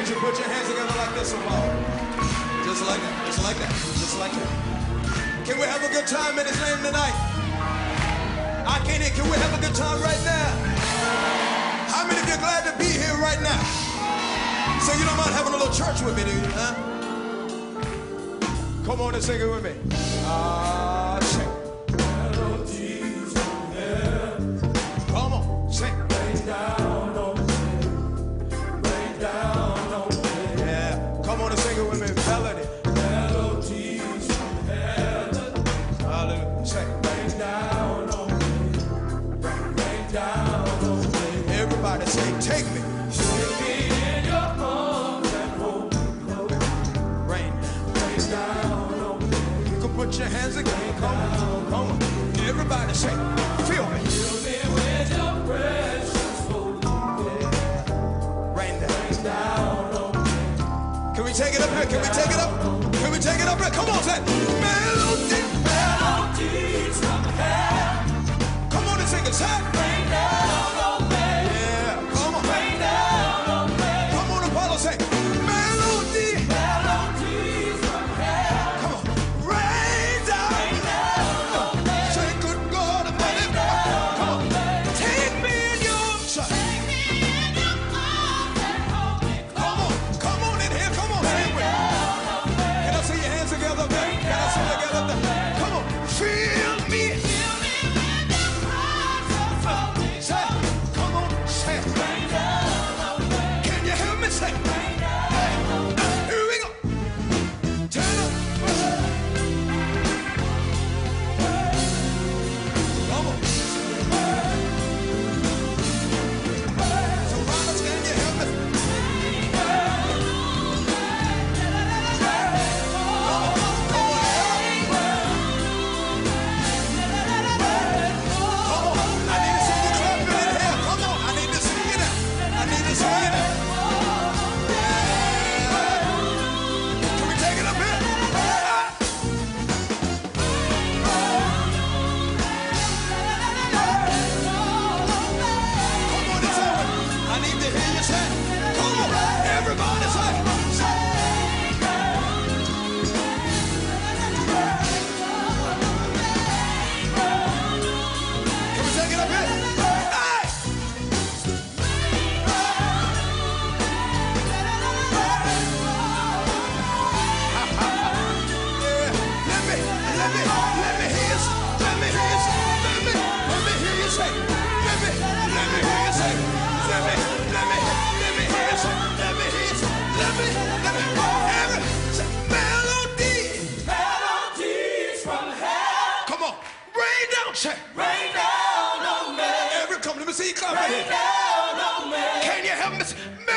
Would you put your hands together like this, Obama? Just like that, just like that, just like that. Can we have a good time in his name tonight? I can't hear. Can we have a good time right now? How many of you are glad to be here right now? So you don't mind having a little church with me, do you? Huh? Come on and sing it with me. Sing. Melodies from heaven. Come on, sing. Rain down on me. Rain down on me. Yeah. Come on and sing it with me. Melody. Melodies from heaven. Hallelujah. Sing. Rain down on me. Rain down on me. Everybody say, take me. Take me in your arms and hold me close. Rain down on me. You can put your hands together. Come on, come on. Everybody say, feel me. Feel me with your precious holy. Rain down on me. Can we take it up here? Can we take it up? Can we take it up here? Come on, say, melodies from heaven. Come on and sing it, say, rain down on me. Yeah, come on. Rain down on me. Come on, Apollo, say, melodies from heaven. Come on, rain down on me. Say, good God, Almighty. Come on, take me in your arms. Come on in here, come on, sing with me. Can I see your hands together? Can I see you together? Come on, feel me. Say, come on, say. Can you help me say? Hey, here we go. Turn up. Come on. Sopranos, can you help me? Rain down on me. Every come, let me see you clap. Rain down on me. Can you help me?